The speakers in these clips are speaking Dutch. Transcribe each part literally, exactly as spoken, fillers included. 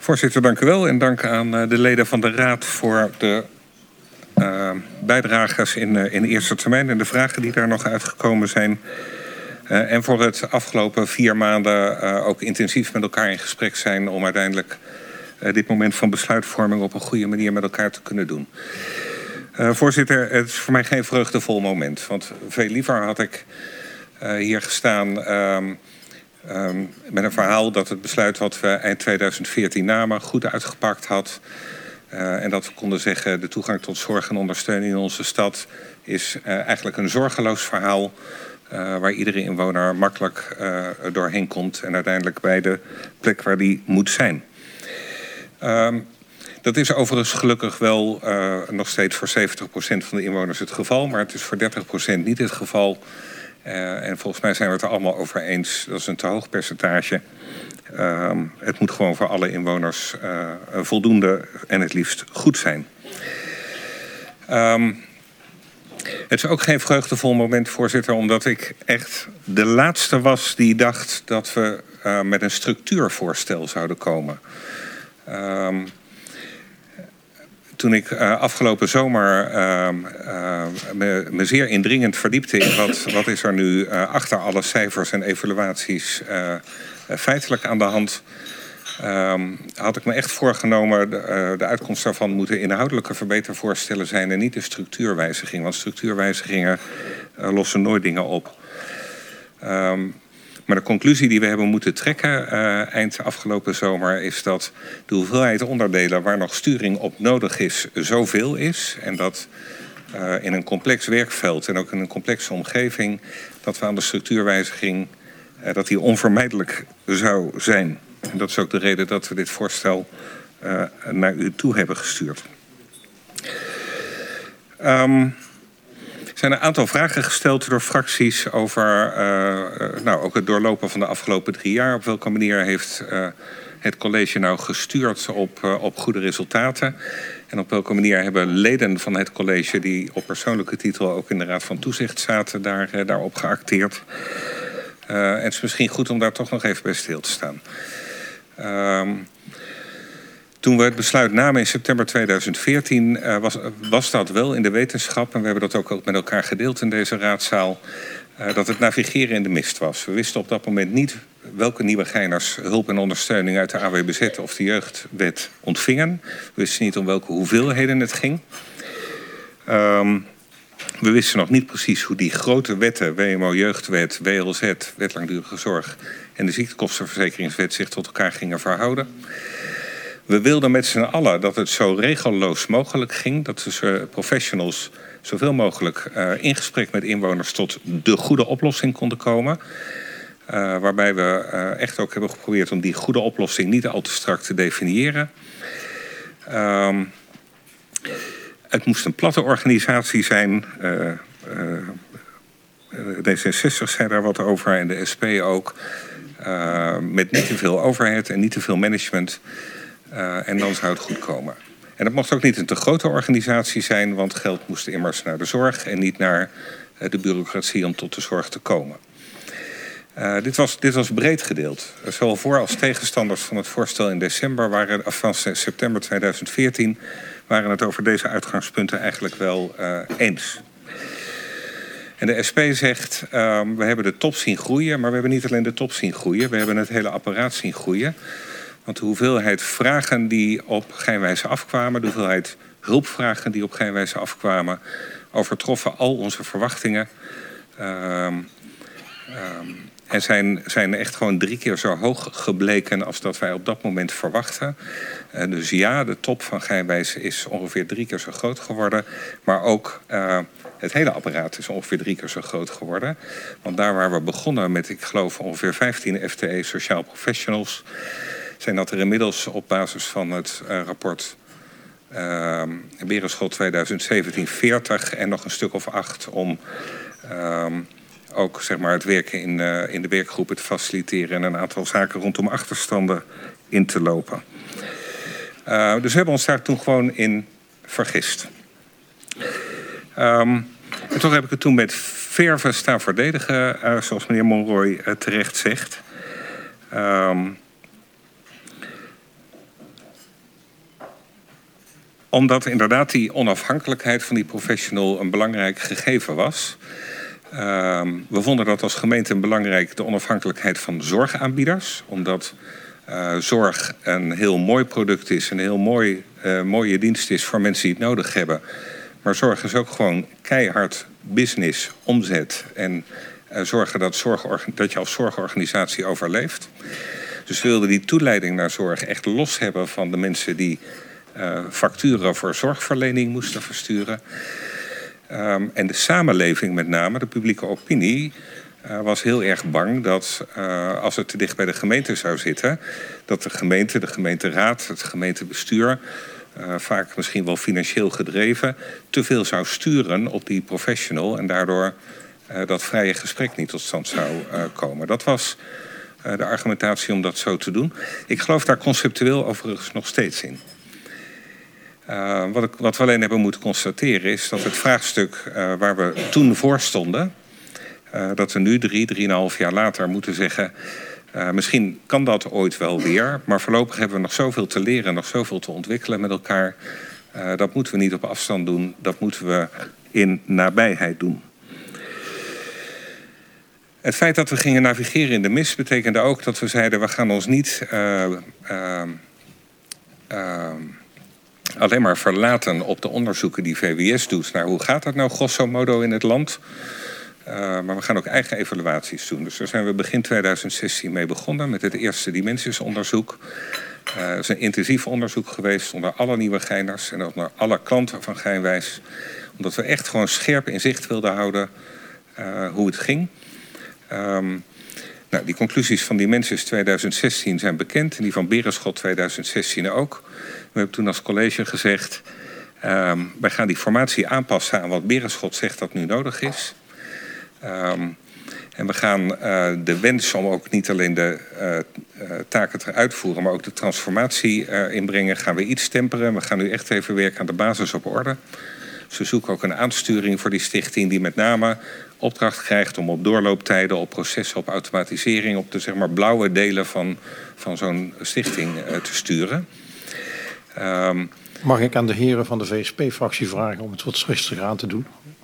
Voorzitter, dank u wel. En dank aan de leden van de Raad voor de uh, bijdragers in, uh, in de eerste termijn en de vragen die daar nog uitgekomen zijn. Uh, en voor het afgelopen vier maanden uh, ook intensief met elkaar in gesprek zijn om uiteindelijk uh, dit moment van besluitvorming op een goede manier met elkaar te kunnen doen. Uh, voorzitter, het is voor mij geen vreugdevol moment. Want veel liever had ik uh, hier gestaan um, um, met een verhaal dat het besluit wat we eind tweeduizend veertien namen goed uitgepakt had. Uh, en dat we konden zeggen de toegang tot zorg en ondersteuning in onze stad is uh, eigenlijk een zorgeloos verhaal. Uh, waar iedere inwoner makkelijk uh, doorheen komt en uiteindelijk bij de plek waar die moet zijn. Um, dat is overigens gelukkig wel uh, nog steeds voor zeventig procent van de inwoners het geval, maar het is voor dertig procent niet het geval. Uh, en volgens mij zijn we het er allemaal over eens. Dat is een te hoog percentage. Um, het moet gewoon voor alle inwoners uh, voldoende en het liefst goed zijn. Um, Het is ook geen vreugdevol moment, voorzitter, omdat ik echt de laatste was die dacht dat we uh, met een structuurvoorstel zouden komen. Um, toen ik uh, afgelopen zomer uh, uh, me, me zeer indringend verdiepte in wat, wat is er nu uh, achter alle cijfers en evaluaties uh, uh, feitelijk aan de hand. Um, had ik me echt voorgenomen, de, uh, de uitkomst daarvan moeten inhoudelijke verbetervoorstellen zijn en niet de structuurwijziging. Want structuurwijzigingen uh, lossen nooit dingen op. Um, maar de conclusie die we hebben moeten trekken uh, eind afgelopen zomer is dat de hoeveelheid onderdelen waar nog sturing op nodig is, zoveel is. En dat uh, in een complex werkveld en ook in een complexe omgeving, dat we aan de structuurwijziging, uh, dat die onvermijdelijk zou zijn. En dat is ook de reden dat we dit voorstel uh, naar u toe hebben gestuurd. Um, er zijn een aantal vragen gesteld door fracties over uh, uh, nou, ook het doorlopen van de afgelopen drie jaar. Op welke manier heeft uh, het college nou gestuurd op, uh, op goede resultaten? En op welke manier hebben leden van het college die op persoonlijke titel ook in de Raad van Toezicht zaten daar, uh, daarop geacteerd? Uh, en het is misschien goed om daar toch nog even bij stil te staan. Um, toen we het besluit namen in september tweeduizend veertien uh, was, was dat wel in de wetenschap, en we hebben dat ook, ook met elkaar gedeeld in deze raadzaal, uh, dat het navigeren in de mist was. We wisten op dat moment niet welke Nieuwegeiners hulp en ondersteuning uit de A W B Z of de jeugdwet ontvingen. We wisten niet om welke hoeveelheden het ging. Um, We wisten nog niet precies hoe die grote wetten, W M O Jeugdwet, W L Z, Wet Langdurige Zorg en de Ziektekostenverzekeringswet zich tot elkaar gingen verhouden. We wilden met z'n allen dat het zo regelloos mogelijk ging, dat de professionals zoveel mogelijk uh, in gesprek met inwoners tot de goede oplossing konden komen. Uh, waarbij we uh, echt ook hebben geprobeerd om die goede oplossing niet al te strak te definiëren. Um, Het moest een platte organisatie zijn. Uh, uh, D zesenzestig zei daar wat over en de S P ook. Uh, met niet te veel overhead en niet te veel management. Uh, en dan zou het goed komen. En het mocht ook niet een te grote organisatie zijn, want geld moest immers naar de zorg en niet naar uh, de bureaucratie om tot de zorg te komen. Uh, dit, was, dit was breed gedeeld. Zowel voor- als tegenstanders van het voorstel in december waren, of van september tweeduizend veertien... waren het over deze uitgangspunten eigenlijk wel uh, eens. En de S P zegt, uh, we hebben de top zien groeien, maar we hebben niet alleen de top zien groeien, we hebben het hele apparaat zien groeien. Want de hoeveelheid vragen die op geen wijze afkwamen, de hoeveelheid hulpvragen die op geen wijze afkwamen, overtroffen al onze verwachtingen. Uh, um, En zijn, zijn echt gewoon drie keer zo hoog gebleken als dat wij op dat moment verwachten. Uh, dus ja, de top van Geinwijze is ongeveer drie keer zo groot geworden. Maar ook uh, het hele apparaat is ongeveer drie keer zo groot geworden. Want daar waar we begonnen met, ik geloof, ongeveer vijftien F T E sociaal professionals, zijn dat er inmiddels op basis van het uh, rapport uh, Berenschool tweeduizend zeventien veertig en nog een stuk of acht om Uh, ook zeg maar, het werken in, uh, in de werkgroepen te faciliteren en een aantal zaken rondom achterstanden in te lopen. Uh, dus we hebben ons daar toen gewoon in vergist. Um, en toch heb ik het toen met verve staan verdedigen, uh, zoals meneer Monroy uh, terecht zegt. Um, Omdat inderdaad die onafhankelijkheid van die professional een belangrijk gegeven was. Uh, we vonden dat als gemeente belangrijk, de onafhankelijkheid van zorgaanbieders. Omdat uh, zorg een heel mooi product is, een heel mooi, uh, mooie dienst is voor mensen die het nodig hebben. Maar zorg is ook gewoon keihard business, omzet en uh, zorgen dat, zorgorgan- dat je als zorgorganisatie overleeft. Dus we wilden die toeleiding naar zorg echt los hebben van de mensen die uh, facturen voor zorgverlening moesten versturen. Um, en de samenleving met name, de publieke opinie, uh, was heel erg bang dat uh, als het te dicht bij de gemeente zou zitten, dat de gemeente, de gemeenteraad, het gemeentebestuur, uh, vaak misschien wel financieel gedreven, te veel zou sturen op die professional en daardoor uh, dat vrije gesprek niet tot stand zou uh, komen. Dat was uh, de argumentatie om dat zo te doen. Ik geloof daar conceptueel overigens nog steeds in. Uh, wat, ik, wat we alleen hebben moeten constateren is dat het vraagstuk uh, waar we toen voor stonden, uh, dat we nu drie, drieënhalf jaar later moeten zeggen, uh, misschien kan dat ooit wel weer, maar voorlopig hebben we nog zoveel te leren, nog zoveel te ontwikkelen met elkaar. Uh, dat moeten we niet op afstand doen, dat moeten we in nabijheid doen. Het feit dat we gingen navigeren in de mist betekende ook dat we zeiden, we gaan ons niet Uh, uh, uh, alleen maar verlaten op de onderzoeken die V W S doet naar hoe gaat dat nou grosso modo in het land. Uh, maar we gaan ook eigen evaluaties doen. Dus daar zijn we begin tweeduizend zestien mee begonnen met het eerste Dimensies-onderzoek. Uh, het is een intensief onderzoek geweest onder alle nieuwe Geiners en onder alle klanten van Geinwijs. Omdat we echt gewoon scherp in zicht wilden houden uh, hoe het ging. Um, nou, die conclusies van Dimensies tweeduizend zestien zijn bekend en die van Berenschot tweeduizend zestien ook. We hebben toen als college gezegd, um, wij gaan die formatie aanpassen aan wat Berenschot zegt dat nu nodig is. Um, en we gaan uh, de wens om ook niet alleen de uh, uh, taken te uitvoeren, maar ook de transformatie uh, inbrengen, gaan we iets temperen. We gaan nu echt even werken aan de basis op orde. Dus we zoeken ook een aansturing voor die stichting die met name opdracht krijgt om op doorlooptijden, op processen, op automatisering, op de zeg maar blauwe delen van, van zo'n stichting uh, te sturen. Um, Mag ik aan de heren van de V S P-fractie vragen om het wat rustiger aan te doen?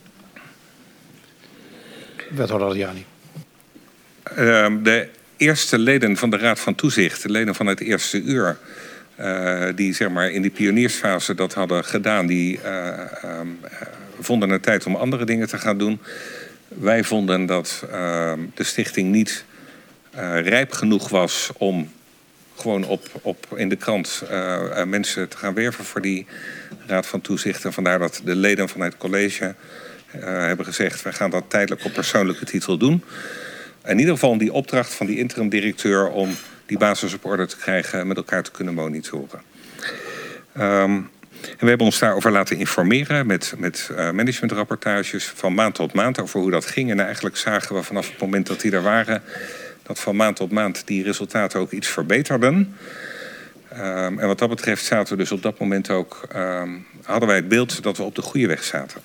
Wethouder Adriani. Um, de eerste leden van de Raad van Toezicht, de leden van het eerste uur, uh, die zeg maar in die pioniersfase dat hadden gedaan, die uh, um, uh, vonden het tijd om andere dingen te gaan doen. Wij vonden dat uh, de stichting niet uh, rijp genoeg was om gewoon op, op in de krant uh, uh, mensen te gaan werven voor die Raad van Toezicht. En vandaar dat de leden van het college uh, hebben gezegd, wij gaan dat tijdelijk op persoonlijke titel doen. In ieder geval die opdracht van die interim-directeur om die basis op orde te krijgen en met elkaar te kunnen monitoren. Um, en we hebben ons daarover laten informeren met, met uh, managementrapportages van maand tot maand over hoe dat ging. En eigenlijk zagen we vanaf het moment dat die er waren, dat van maand tot maand die resultaten ook iets verbeterden. Um, en wat dat betreft zaten we dus op dat moment ook, um, hadden wij het beeld dat we op de goede weg zaten.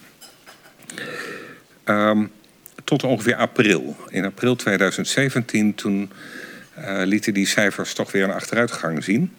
Um, tot ongeveer april. In april tweeduizend zeventien, toen uh, lieten die cijfers toch weer een achteruitgang zien.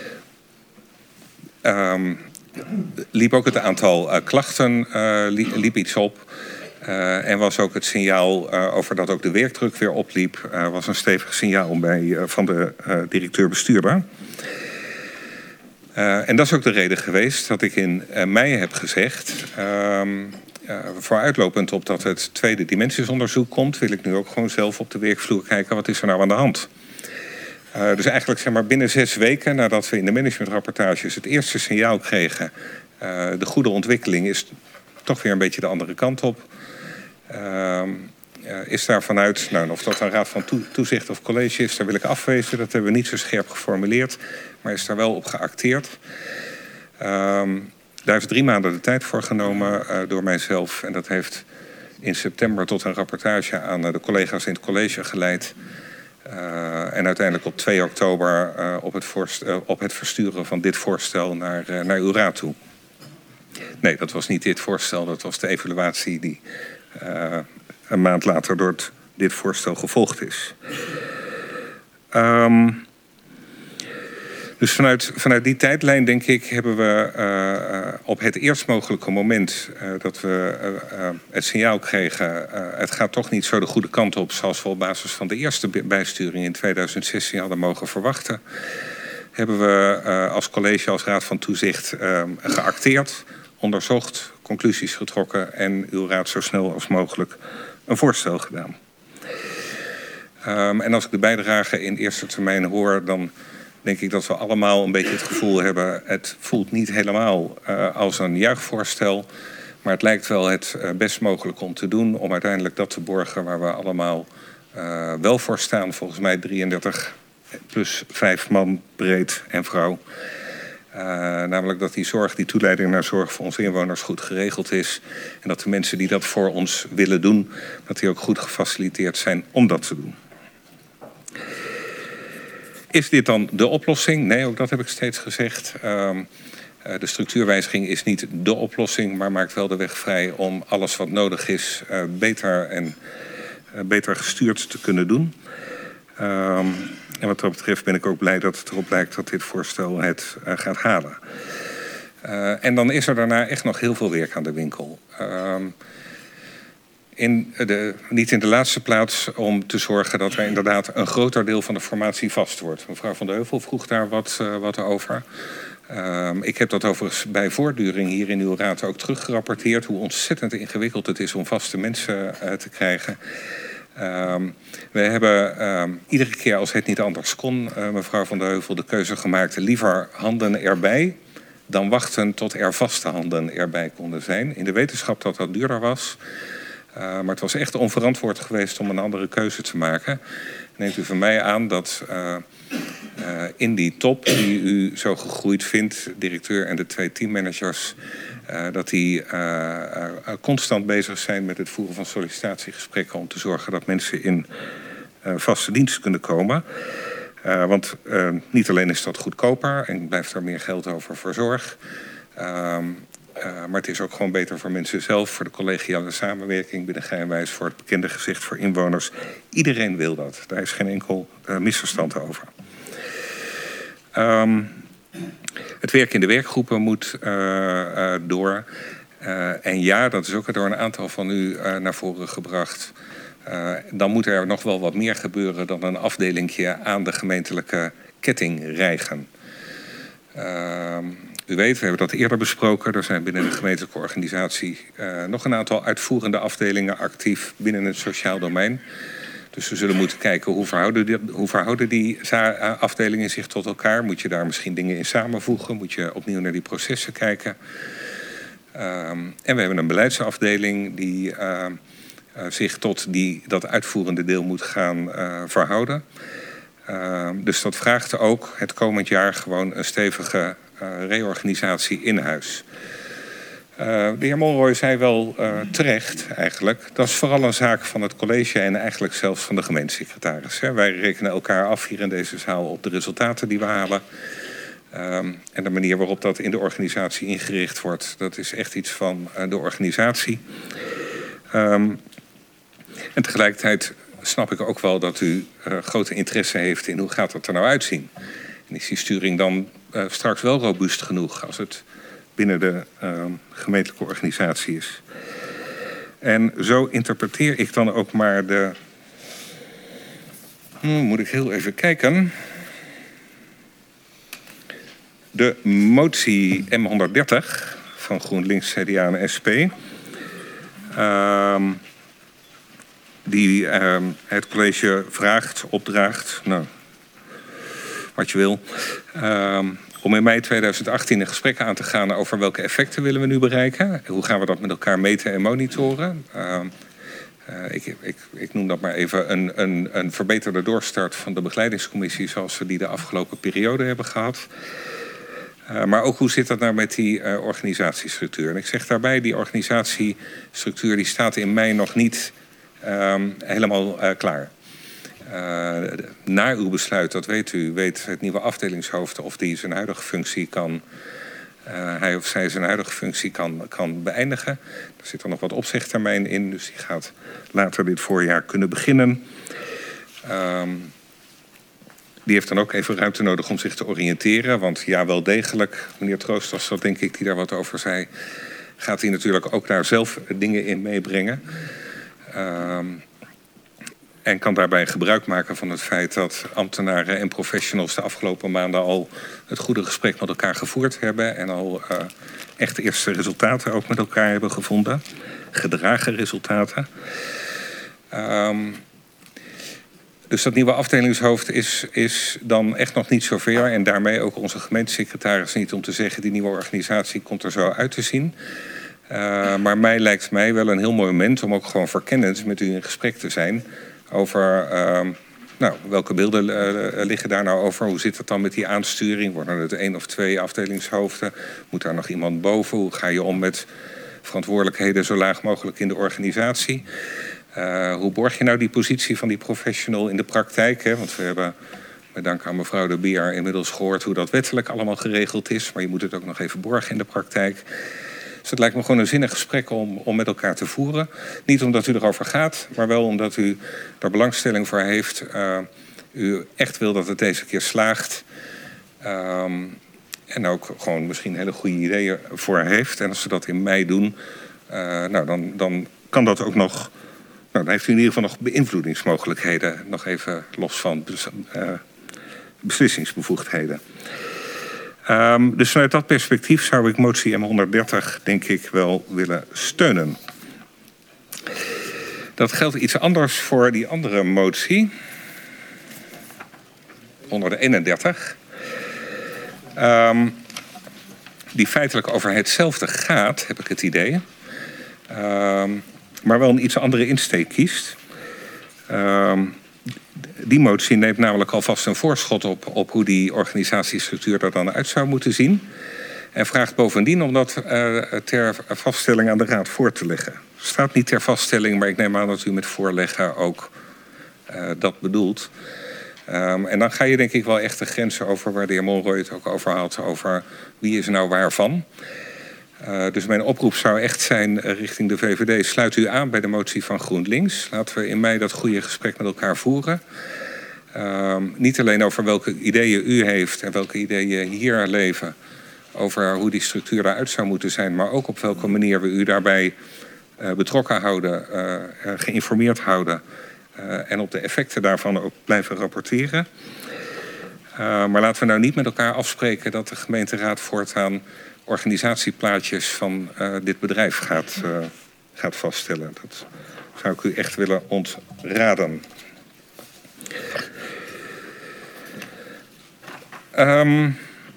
Um, liep ook het aantal uh, klachten uh, liep, liep iets op. Uh, en was ook het signaal uh, over dat ook de werkdruk weer opliep, uh, was een stevig signaal bij, uh, van de uh, directeur-bestuurder. Uh, en dat is ook de reden geweest dat ik in uh, mei heb gezegd, Uh, Uh, vooruitlopend op dat het tweede dimensiesonderzoek komt, wil ik nu ook gewoon zelf op de werkvloer kijken, wat is er nou aan de hand. Uh, dus eigenlijk zeg maar binnen zes weken nadat we in de managementrapportages het eerste signaal kregen, uh, de goede ontwikkeling is toch weer een beetje de andere kant op. Uh, uh, is daar vanuit, nou, of dat een raad van toe, toezicht of college is, daar wil ik afwezen. Dat hebben we niet zo scherp geformuleerd, maar is daar wel op geacteerd. Uh, Daar heeft drie maanden de tijd voor genomen uh, door mijzelf. En dat heeft in september tot een rapportage aan uh, de collega's in het college geleid. Uh, en uiteindelijk op twee oktober uh, op, het voorst- uh, op het versturen van dit voorstel naar, uh, naar uw raad toe. Nee, dat was niet dit voorstel. Dat was de evaluatie die uh, een maand later door het, dit voorstel gevolgd is. Um, Dus vanuit, vanuit die tijdlijn, denk ik, hebben we uh, op het eerst mogelijke moment uh, dat we uh, uh, het signaal kregen, uh, het gaat toch niet zo de goede kant op zoals we op basis van de eerste bijsturing in tweeduizend zestien hadden mogen verwachten, hebben we uh, als college, als Raad van Toezicht uh, geacteerd, onderzocht, conclusies getrokken en uw raad zo snel als mogelijk een voorstel gedaan. Um, en als ik de bijdrage in eerste termijn hoor, dan denk ik dat we allemaal een beetje het gevoel hebben, het voelt niet helemaal uh, als een juichvoorstel, maar het lijkt wel het uh, best mogelijk om te doen, om uiteindelijk dat te borgen waar we allemaal uh, wel voor staan. Volgens mij drieëndertig plus vijf man breed en vrouw. Uh, namelijk dat die zorg, die toeleiding naar zorg voor onze inwoners goed geregeld is. En dat de mensen die dat voor ons willen doen, dat die ook goed gefaciliteerd zijn om dat te doen. Is dit dan de oplossing? Nee, ook dat heb ik steeds gezegd. Uh, de structuurwijziging is niet de oplossing, maar maakt wel de weg vrij om alles wat nodig is uh, beter en uh, beter gestuurd te kunnen doen. Uh, en wat dat betreft ben ik ook blij dat het erop lijkt dat dit voorstel het uh, gaat halen. Uh, en dan is er daarna echt nog heel veel werk aan de winkel. Uh, In de, niet in de laatste plaats om te zorgen dat er inderdaad een groter deel van de formatie vast wordt. Mevrouw Van de Heuvel vroeg daar wat, uh, wat over. Uh, ik heb dat overigens bij voortduring hier in uw raad ook teruggerapporteerd, hoe ontzettend ingewikkeld het is om vaste mensen uh, te krijgen. Uh, we hebben uh, iedere keer als het niet anders kon, uh, mevrouw Van de Heuvel, de keuze gemaakt liever handen erbij dan wachten tot er vaste handen erbij konden zijn. In de wetenschap dat dat duurder was. Uh, maar het was echt onverantwoord geweest om een andere keuze te maken. Neemt u van mij aan dat uh, uh, in die top die u zo gegroeid vindt, directeur en de twee teammanagers, uh, dat die uh, uh, constant bezig zijn met het voeren van sollicitatiegesprekken om te zorgen dat mensen in uh, vaste dienst kunnen komen. Uh, want uh, niet alleen is dat goedkoper en blijft er meer geld over voor zorg. Uh, Uh, maar het is ook gewoon beter voor mensen zelf, voor de collegiale samenwerking binnen Geinwijs, voor het bekende gezicht voor inwoners. Iedereen wil dat. Daar is geen enkel uh, misverstand over. Um, het werk in de werkgroepen moet uh, uh, door. Uh, en ja, dat is ook door een aantal van u uh, naar voren gebracht. Uh, dan moet er nog wel wat meer gebeuren dan een afdelingje aan de gemeentelijke ketting rijgen. Uh, U weet, we hebben dat eerder besproken. Er zijn binnen de gemeentelijke organisatie uh, nog een aantal uitvoerende afdelingen actief binnen het sociaal domein. Dus we zullen moeten kijken hoe verhouden die, hoe verhouden die afdelingen zich tot elkaar. Moet je daar misschien dingen in samenvoegen? Moet je opnieuw naar die processen kijken? Um, en we hebben een beleidsafdeling die uh, uh, zich tot die, dat uitvoerende deel moet gaan uh, verhouden. Uh, dus dat vraagt ook het komend jaar gewoon een stevige uh, reorganisatie in huis. Uh, de heer Molroy zei wel uh, terecht eigenlijk, dat is vooral een zaak van het college en eigenlijk zelfs van de gemeentesecretaris. Hè. Wij rekenen elkaar af hier in deze zaal op de resultaten die we halen. Um, en de manier waarop dat in de organisatie ingericht wordt, dat is echt iets van uh, de organisatie. Um, en tegelijkertijd snap ik ook wel dat u uh, grote interesse heeft in hoe gaat dat er nou uitzien. En is die sturing dan uh, straks wel robuust genoeg als het binnen de uh, gemeentelijke organisatie is. En zo interpreteer ik dan ook maar de... Hmm, moet ik heel even kijken. De motie M honderddertig van GroenLinks, C D A en S P. Uh, die uh, het college vraagt, opdraagt, nou, wat je wil, uh, om in mei tweeduizend achttien een gesprek aan te gaan over welke effecten willen we nu bereiken. Hoe gaan we dat met elkaar meten en monitoren. Uh, uh, ik, ik, ik noem dat maar even een, een, een verbeterde doorstart van de begeleidingscommissie zoals we die de afgelopen periode hebben gehad. Uh, maar ook hoe zit dat nou met die uh, organisatiestructuur? En ik zeg daarbij, die organisatiestructuur die staat in mei nog niet um, helemaal uh, klaar. Uh, na uw besluit, dat weet u, weet het nieuwe afdelingshoofd of die zijn huidige functie kan, uh, hij of zij zijn huidige functie kan, kan beëindigen. Er zit er nog wat opzegtermijn in, dus die gaat later dit voorjaar kunnen beginnen. Um, Die heeft dan ook even ruimte nodig om zich te oriënteren. Want ja, wel degelijk, meneer Troost was dat denk ik die daar wat over zei, gaat hij natuurlijk ook daar zelf dingen in meebrengen. Um, en kan daarbij gebruik maken van het feit dat ambtenaren en professionals de afgelopen maanden al het goede gesprek met elkaar gevoerd hebben. En al uh, echt eerste resultaten ook met elkaar hebben gevonden. Gedragen resultaten. Um, dus dat nieuwe afdelingshoofd is, is dan echt nog niet zover. En daarmee ook onze gemeentesecretaris niet om te zeggen, die nieuwe organisatie komt er zo uit te zien. Uh, maar mij lijkt mij wel een heel mooi moment om ook gewoon voor kennis met u in gesprek te zijn over uh, nou, welke beelden uh, liggen daar nou over. Hoe zit het dan met die aansturing? Worden het één of twee afdelingshoofden? Moet daar nog iemand boven? Hoe ga je om met verantwoordelijkheden zo laag mogelijk in de organisatie? Uh, hoe borg je nou die positie van die professional in de praktijk? Hè? Want we hebben met dank aan mevrouw de Beer inmiddels gehoord hoe dat wettelijk allemaal geregeld is. Maar je moet het ook nog even borgen in de praktijk. Dus het lijkt me gewoon een zinnig gesprek om, om met elkaar te voeren. Niet omdat u erover gaat, maar wel omdat u er belangstelling voor heeft. Uh, u echt wil dat het deze keer slaagt. Um, en ook gewoon misschien hele goede ideeën voor heeft. En als ze dat in mei doen, uh, nou, dan, dan kan dat ook nog. Nou, dan heeft u in ieder geval nog beïnvloedingsmogelijkheden. Nog even los van bes, uh, beslissingsbevoegdheden. Um, dus vanuit dat perspectief zou ik motie M honderddertig denk ik wel willen steunen. Dat geldt iets anders voor die andere motie. honderdeenendertig. Um, die feitelijk over hetzelfde gaat, heb ik het idee. Um, maar wel een iets andere insteek kiest. Um, Die motie neemt namelijk alvast een voorschot op, op hoe die organisatiestructuur er dan uit zou moeten zien. En vraagt bovendien om dat uh, ter vaststelling aan de Raad voor te leggen. Het staat niet ter vaststelling, maar ik neem aan dat u met voorleggen ook uh, dat bedoelt. Um, en dan ga je denk ik wel echt de grenzen over waar de heer Monroy het ook over had. Over wie is nou waarvan. Uh, dus mijn oproep zou echt zijn uh, richting de V V D. Sluit u aan bij de motie van GroenLinks. Laten we in mei dat goede gesprek met elkaar voeren. Uh, niet alleen over welke ideeën u heeft en welke ideeën hier leven. Over hoe die structuur eruit zou moeten zijn. Maar ook op welke manier we u daarbij uh, betrokken houden. Uh, geïnformeerd houden. Uh, en op de effecten daarvan ook blijven rapporteren. Uh, maar laten we nou niet met elkaar afspreken dat de gemeenteraad voortaan organisatieplaatjes van uh, dit bedrijf gaat, uh, gaat vaststellen. Dat zou ik u echt willen ontraden. Um...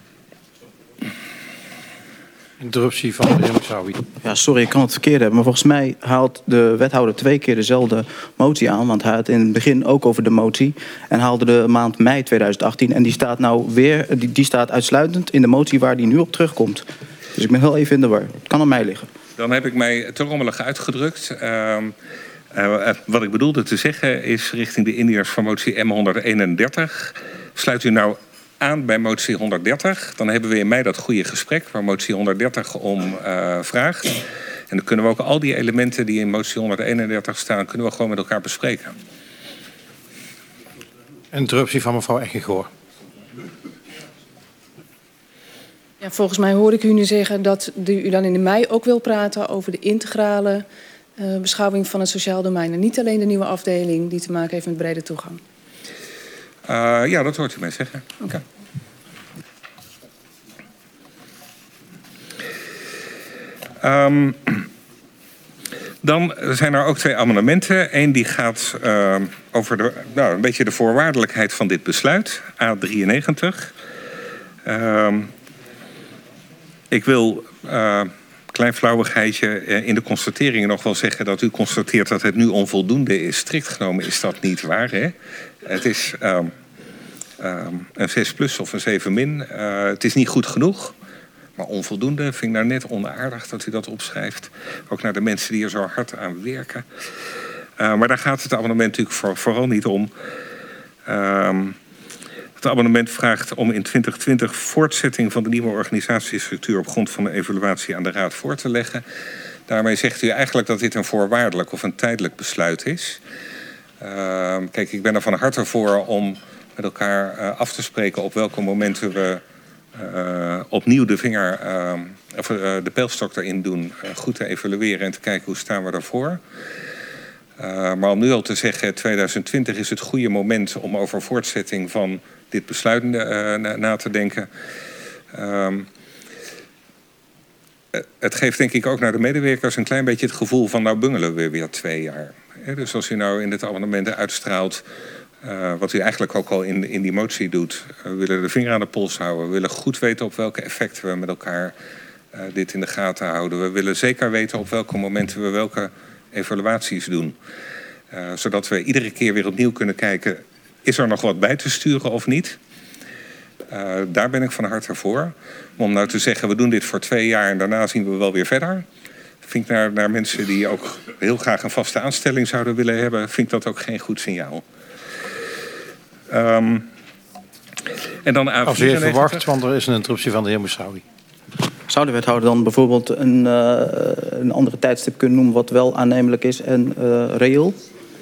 Interruptie van de heer Moussaoui. Ja, sorry, ik kan het verkeerd hebben. Maar volgens mij haalt de wethouder twee keer dezelfde motie aan. Want hij had in het begin ook over de motie. En haalde de maand mei tweeduizend achttien. En die staat nou weer, die, die staat uitsluitend in de motie waar die nu op terugkomt. Dus ik ben heel even in de war. Het kan aan mij liggen. Dan heb ik mij te rommelig uitgedrukt. Uh, uh, wat ik bedoelde te zeggen is richting de indieners van motie M honderdeenendertig. Sluit u nou aan bij motie honderddertig. Dan hebben we in mei dat goede gesprek waar motie honderddertig om uh, vraagt. En dan kunnen we ook al die elementen die in motie honderdeenendertig staan, kunnen we gewoon met elkaar bespreken. Interruptie van mevrouw Eggegoor. Ja, volgens mij hoor ik u nu zeggen dat u dan in de mei ook wil praten over de integrale uh, beschouwing van het sociaal domein. En niet alleen de nieuwe afdeling die te maken heeft met brede toegang. Uh, ja, dat hoort u mij zeggen. Oké. Okay. Um, dan zijn er ook twee amendementen. Eén die gaat uh, over de, nou, een beetje de voorwaardelijkheid van dit besluit. A drieënnegentig. Um, ik wil, uh, klein flauwigheidje, uh, in de constateringen nog wel zeggen dat u constateert dat het nu onvoldoende is. Strikt genomen is dat niet waar, hè? Het is um, um, een zes plus of een zeven min. Uh, het is niet goed genoeg. Maar onvoldoende vind ik nou net onaardig dat u dat opschrijft. Ook naar de mensen die er zo hard aan werken. Uh, maar daar gaat het amendement natuurlijk voor, vooral niet om. Um, het amendement vraagt om in twintig twintig voortzetting van de nieuwe organisatiestructuur op grond van de evaluatie aan de Raad voor te leggen. Daarmee zegt u eigenlijk dat dit een voorwaardelijk of een tijdelijk besluit is. Uh, kijk, ik ben er van harte voor om met elkaar uh, af te spreken op welke momenten we uh, opnieuw de vinger, uh, of uh, de pijlstok erin doen, uh, goed te evalueren en te kijken hoe staan we daarvoor. Uh, maar om nu al te zeggen, twintig twintig is het goede moment om over voortzetting van dit besluit uh, na, na te denken. Um, het geeft denk ik ook naar de medewerkers een klein beetje het gevoel van nou bungelen we weer twee jaar. He, dus als u nou in dit amendement uitstraalt, uh, wat u eigenlijk ook al in, in die motie doet. Uh, we willen de vinger aan de pols houden. We willen goed weten op welke effecten we met elkaar uh, dit in de gaten houden. We willen zeker weten op welke momenten we welke evaluaties doen. Uh, zodat we iedere keer weer opnieuw kunnen kijken, is er nog wat bij te sturen of niet? Uh, daar ben ik van harte voor. Maar om nou te zeggen, we doen dit voor twee jaar en daarna zien we wel weer verder. Vind ik naar, naar mensen die ook heel graag een vaste aanstelling zouden willen hebben, vind ik dat ook geen goed signaal. Um, en dan A vierennegentig. Als u heeft verwacht, want er is een interruptie van de heer Moussaoui. Zou de wethouder dan bijvoorbeeld een, uh, een andere tijdstip kunnen noemen wat wel aannemelijk is en uh, reëel?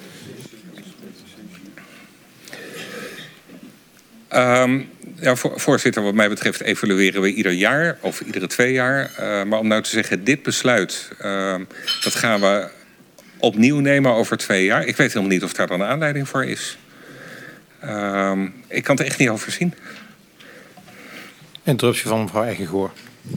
Um, ja, voorzitter, wat mij betreft evalueren we ieder jaar of iedere twee jaar. Uh, maar om nou te zeggen, dit besluit, uh, dat gaan we opnieuw nemen over twee jaar. Ik weet helemaal niet of daar dan een aanleiding voor is. Uh, ik kan het echt niet overzien. Interruptie van mevrouw Eggengoor.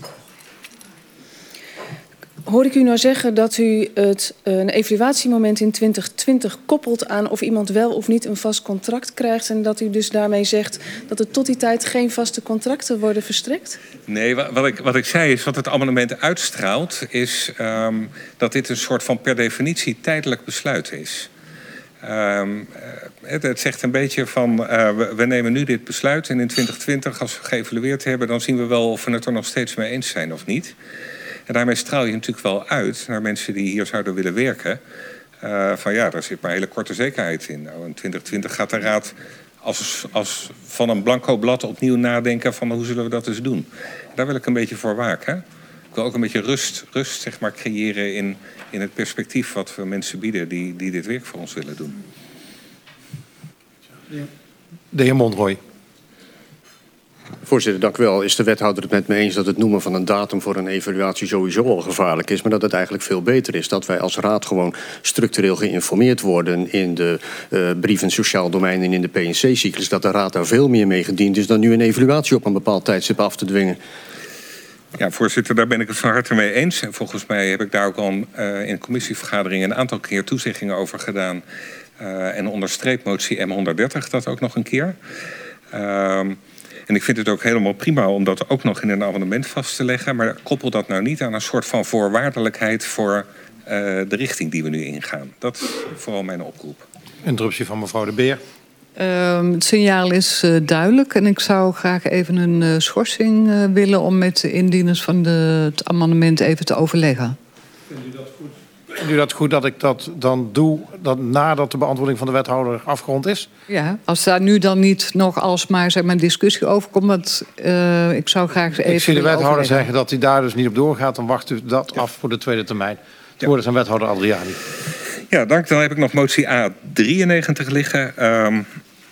Hoor ik u nou zeggen dat u het, een evaluatiemoment in twintig twintig koppelt aan of iemand wel of niet een vast contract krijgt en dat u dus daarmee zegt dat er tot die tijd geen vaste contracten worden verstrekt? Nee, wat ik, wat ik zei is wat het amendement uitstraalt is um, dat dit een soort van per definitie tijdelijk besluit is. Um, het, het zegt een beetje van uh, we, we nemen nu dit besluit en in twintig twintig als we geëvalueerd hebben dan zien we wel of we het er nog steeds mee eens zijn of niet. En daarmee straal je natuurlijk wel uit naar mensen die hier zouden willen werken. Uh, van ja, daar zit maar hele korte zekerheid in. Nou, in twintig twintig gaat de Raad als, als van een blanco blad opnieuw nadenken van hoe zullen we dat eens doen. Daar wil ik een beetje voor waken. Ik wil ook een beetje rust, rust zeg maar, creëren in, in het perspectief wat we mensen bieden die, die dit werk voor ons willen doen. De heer Monrooy. Voorzitter, dank u wel. Is de wethouder het met me eens dat het noemen van een datum voor een evaluatie sowieso al gevaarlijk is, maar dat het eigenlijk veel beter is dat wij als raad gewoon structureel geïnformeerd worden in de uh, brieven sociaal domein en in de P en C-cyclus, dat de raad daar veel meer mee gediend is dan nu een evaluatie op een bepaald tijdstip af te dwingen? Ja, voorzitter, daar ben ik het van harte mee eens. En volgens mij heb ik daar ook al uh, in commissievergaderingen een aantal keer toezeggingen over gedaan. Uh, en onderstreept motie M honderddertig dat ook nog een keer. Uh, En ik vind het ook helemaal prima om dat ook nog in een amendement vast te leggen. Maar koppel dat nou niet aan een soort van voorwaardelijkheid voor uh, de richting die we nu ingaan. Dat is vooral mijn oproep. Interruptie van mevrouw De Beer. Uh, het signaal is uh, duidelijk. En ik zou graag even een uh, schorsing uh, willen om met de indieners van de, het amendement even te overleggen. Vindt u dat goed? Vindt u dat goed dat ik dat dan doe dat nadat de beantwoording van de wethouder afgerond is? Ja, als daar nu dan niet nog alsmaar zeg maar, discussie over komt, want uh, ik zou graag even. Ik zie de wethouder overleggen. zeggen dat hij daar dus niet op doorgaat, dan wacht u dat ja. af voor de tweede termijn. Het ja. woord is aan wethouder Adriani. Ja, dank. Dan heb ik nog motie A drieënnegentig liggen. Um,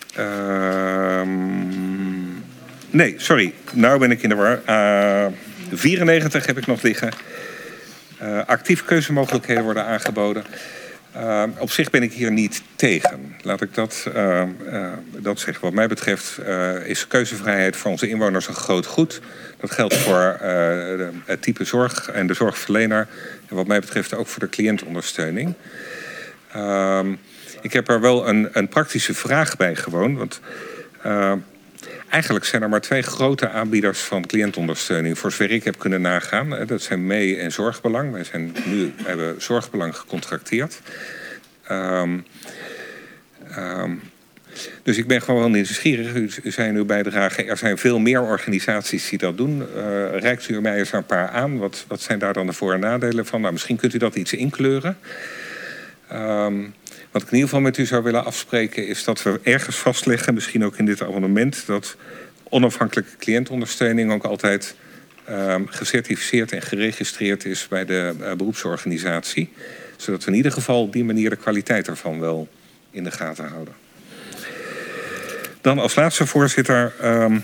um, nee, sorry. Nou ben ik in de war. Uh, vierennegentig heb ik nog liggen. Uh, actief keuzemogelijkheden worden aangeboden. Uh, op zich ben ik hier niet tegen. Laat ik dat, uh, uh, dat zeggen. Wat mij betreft uh, is keuzevrijheid voor onze inwoners een groot goed. Dat geldt voor uh, de, het type zorg en de zorgverlener. En wat mij betreft ook voor de cliëntondersteuning. Uh, ik heb er wel een, een praktische vraag bij gewoon. Want uh, eigenlijk zijn er maar twee grote aanbieders van cliëntondersteuning. Voor zover ik heb kunnen nagaan. Dat zijn Mee en Zorgbelang. Wij zijn nu hebben Zorgbelang gecontracteerd. Um, um, dus ik ben gewoon wel nieuwsgierig. U, u zei in uw bijdrage, er zijn veel meer organisaties die dat doen. Uh, reikt u er mij eens een paar aan? Wat, wat zijn daar dan de voor- en nadelen van? Nou, misschien kunt u dat iets inkleuren. Um, Wat ik in ieder geval met u zou willen afspreken is dat we ergens vastleggen, misschien ook in dit amendement, dat onafhankelijke cliëntondersteuning ook altijd um, gecertificeerd en geregistreerd is bij de uh, beroepsorganisatie. Zodat we in ieder geval op die manier de kwaliteit ervan wel in de gaten houden. Dan als laatste, voorzitter, um,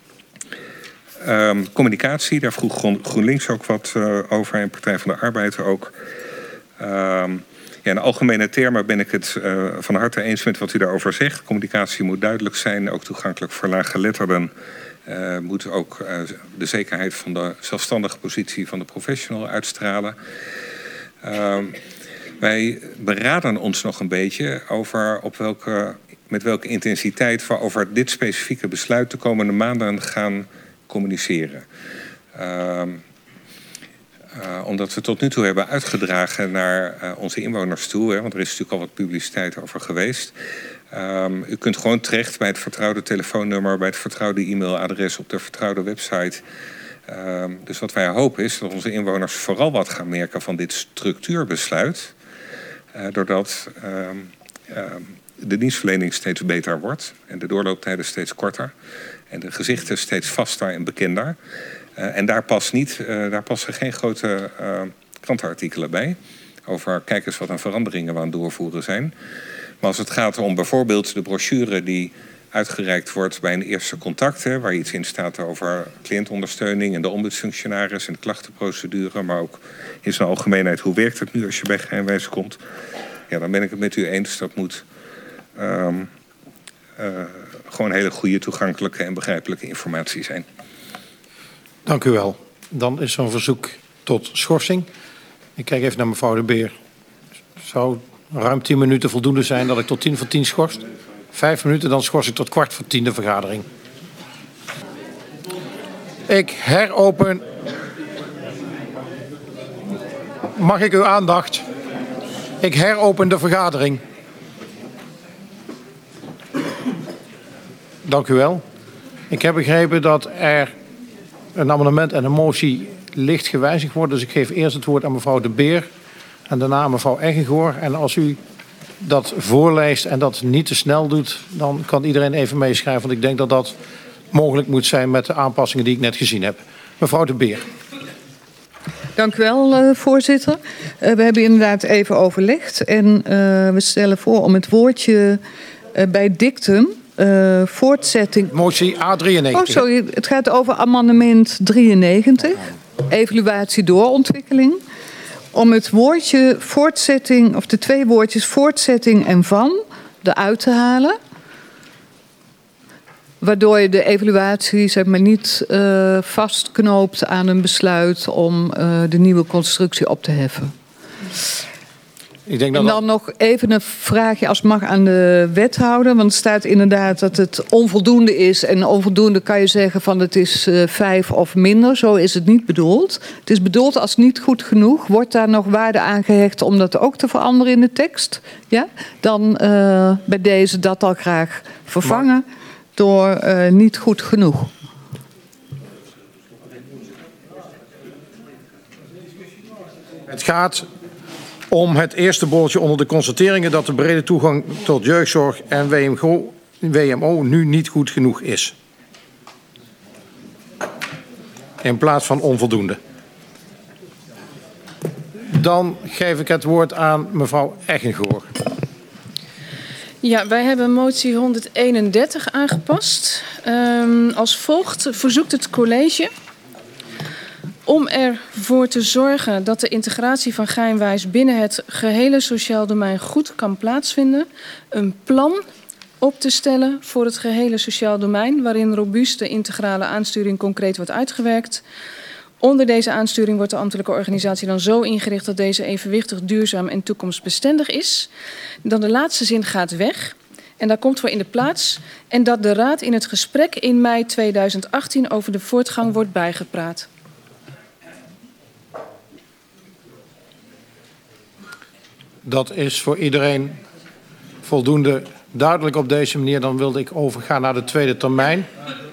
um, communicatie. Daar vroeg GroenLinks ook wat uh, over en Partij van de Arbeid ook. Um, ja, in algemene termen ben ik het uh, van harte eens met wat u daarover zegt. Communicatie moet duidelijk zijn, ook toegankelijk voor laaggeletterden. Uh, moet ook uh, de zekerheid van de zelfstandige positie van de professional uitstralen. Uh, wij beraden ons nog een beetje over op welke, met welke intensiteit we over dit specifieke besluit de komende maanden gaan communiceren. Uh, uh, omdat we tot nu toe hebben uitgedragen naar uh, onze inwoners toe, hè, want er is natuurlijk al wat publiciteit over geweest. Um, u kunt gewoon terecht bij het vertrouwde telefoonnummer, bij het vertrouwde e-mailadres op de vertrouwde website. Um, dus wat wij hopen is dat onze inwoners vooral wat gaan merken van dit structuurbesluit. Uh, doordat um, um, de dienstverlening steeds beter wordt en de doorlooptijden steeds korter. En de gezichten steeds vaster en bekender. Uh, en daar, past niet, uh, daar passen geen grote uh, krantenartikelen bij. Over kijk eens wat aan veranderingen we aan het doorvoeren zijn. Maar als het gaat om bijvoorbeeld de brochure die uitgereikt wordt bij een eerste contact, hè, waar iets in staat over cliëntondersteuning en de ombudsfunctionaris en de klachtenprocedure, maar ook in zijn algemeenheid, hoe werkt het nu als je bij Geinwijs komt? Ja, dan ben ik het met u eens. Dat moet um, uh, gewoon hele goede, toegankelijke en begrijpelijke informatie zijn. Dank u wel. Dan is er een verzoek tot schorsing. Ik kijk even naar mevrouw De Beer. Zou ruim tien minuten voldoende zijn dat ik tot tien voor tien schorst? Vijf minuten, dan schors ik tot kwart voor tien de vergadering. Ik heropen. Mag ik uw aandacht? Ik heropen de vergadering. Dank u wel. Ik heb begrepen dat er een amendement en een motie licht gewijzigd worden. Dus ik geef eerst het woord aan mevrouw De Beer en daarna aan mevrouw Eggengoor. En als u dat voorleest en dat niet te snel doet, dan kan iedereen even meeschrijven. Want ik denk dat dat mogelijk moet zijn met de aanpassingen die ik net gezien heb. Mevrouw De Beer. Dank u wel, uh, voorzitter. Uh, we hebben inderdaad even overlegd. En uh, we stellen voor om het woordje uh, bij dictum, uh, voortzetting... Motie A drieënnegentig. Oh, sorry. Het gaat over amendement drieënnegentig. Evaluatie doorontwikkeling. Om het woordje voortzetting, of de twee woordjes voortzetting en van, eruit te halen. Waardoor je de evaluatie zeg maar, niet uh, vastknoopt aan een besluit om uh, de nieuwe constructie op te heffen. Ik denk dat en dan nog even een vraagje als het mag aan de wethouder. Want er staat inderdaad dat het onvoldoende is. En onvoldoende kan je zeggen van het is uh, vijf of minder. Zo is het niet bedoeld. Het is bedoeld als niet goed genoeg. Wordt daar nog waarde aan gehecht om dat ook te veranderen in de tekst? Ja? Dan uh, bij deze dat al graag vervangen door uh, niet goed genoeg. Het gaat om het eerste bolletje onder de constateringen dat de brede toegang tot jeugdzorg en W M O nu niet goed genoeg is. In plaats van onvoldoende. Dan geef ik het woord aan mevrouw Eggengoor. Ja, wij hebben motie honderdeenendertig aangepast. Um, als volgt verzoekt het college om ervoor te zorgen dat de integratie van Geinwijs binnen het gehele sociaal domein goed kan plaatsvinden, een plan op te stellen voor het gehele sociaal domein, waarin robuuste integrale aansturing concreet wordt uitgewerkt. Onder deze aansturing wordt de ambtelijke organisatie dan zo ingericht dat deze evenwichtig, duurzaam en toekomstbestendig is. Dan de laatste zin gaat weg. En daar komt voor in de plaats. En dat de Raad in het gesprek in mei tweeduizend achttien over de voortgang wordt bijgepraat. Dat is voor iedereen voldoende duidelijk op deze manier. Dan wilde ik overgaan naar de tweede termijn.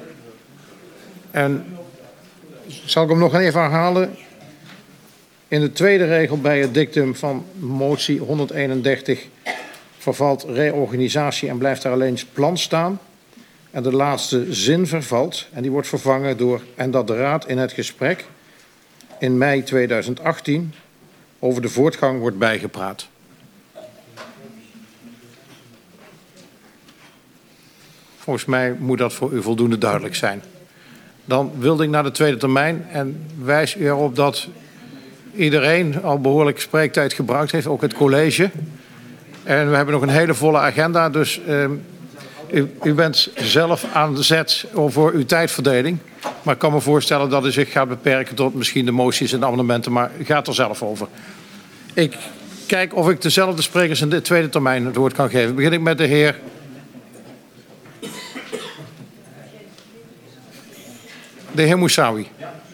En zal ik hem nog even herhalen? In de tweede regel bij het dictum van motie honderdeenendertig vervalt reorganisatie en blijft daar alleen plan staan. En de laatste zin vervalt en die wordt vervangen door en dat de Raad in het gesprek in mei tweeduizend achttien over de voortgang wordt bijgepraat. Volgens mij moet dat voor u voldoende duidelijk zijn. Dan wilde ik naar de tweede termijn en wijs u erop dat iedereen al behoorlijk spreektijd gebruikt heeft, ook het college. En we hebben nog een hele volle agenda, dus uh, u, u bent zelf aan de zet voor uw tijdverdeling. Maar ik kan me voorstellen dat u zich gaat beperken tot misschien de moties en amendementen, maar u gaat er zelf over. Ik kijk of ik dezelfde sprekers in de tweede termijn het woord kan geven. Begin ik met de heer... De heer Moussaoui.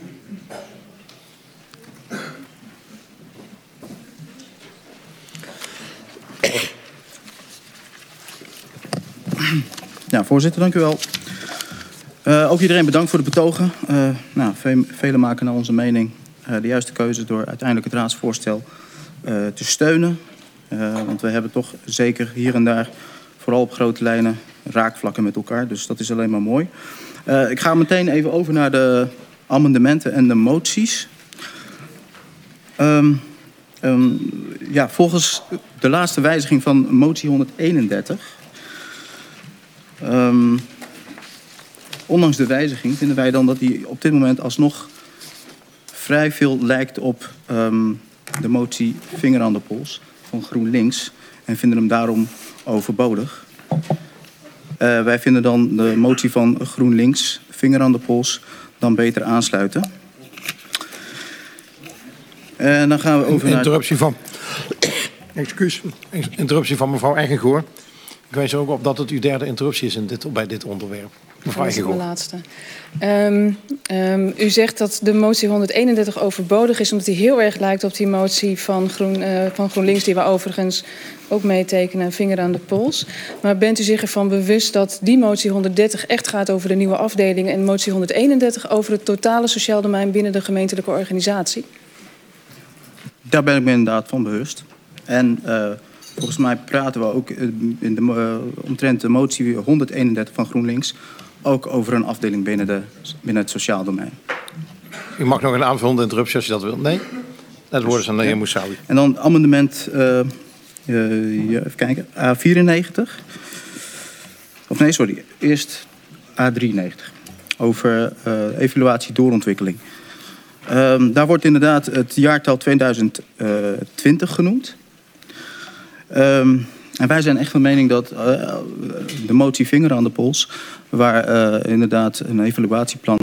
Ja, voorzitter, dank u wel. Uh, ook iedereen bedankt voor de betogen. Uh, nou, ve velen maken naar onze mening uh, de juiste keuze door uiteindelijk het raadsvoorstel uh, te steunen. Uh, want we hebben toch zeker hier en daar, vooral op grote lijnen, raakvlakken met elkaar. Dus dat is alleen maar mooi. Uh, ik ga meteen even over naar de amendementen en de moties. Um, um, ja, volgens de laatste wijziging van motie honderdeenendertig... Um, ondanks de wijziging vinden wij dan dat die op dit moment alsnog vrij veel lijkt op um, de motie Vinger aan de Pols van GroenLinks en vinden hem daarom overbodig. Uh, wij vinden dan de motie van GroenLinks, Vinger aan de Pols, dan beter aansluiten. En dan gaan we over naar... Interruptie van... Excuus. Interruptie van mevrouw Eggengoor. Ik wijs er ook op dat het uw derde interruptie is in dit, bij dit onderwerp. Mevrouw Dat is Eggengoor. mijn laatste. Um, um, u zegt dat de motie honderdeenendertig overbodig is, omdat die heel erg lijkt op die motie van, Groen, uh, van GroenLinks, die we overigens ook meetekenen, Vinger aan de Pols. Maar bent u zich ervan bewust dat die motie honderddertig echt gaat over de nieuwe afdelingen en motie honderdeenendertig over het totale sociaal domein binnen de gemeentelijke organisatie? Daar ben ik me inderdaad van bewust. En uh, volgens mij praten we ook in de, uh, omtrent de motie honderdeenendertig van GroenLinks ook over een afdeling binnen, de, binnen het sociaal domein. U mag nog een aanvullende interruptie als je dat wilt. Nee? Dat woord is aan de heer Moussaoui. En dan amendement, uh, uh, even kijken, A vierennegentig. Of nee, sorry, eerst A drieënnegentig. Over uh, evaluatie doorontwikkeling. Um, daar wordt inderdaad het jaartal tweeduizend twintig genoemd. Um, en wij zijn echt van mening dat uh, de motie Vinger aan de Pols, waar uh, inderdaad een evaluatieplan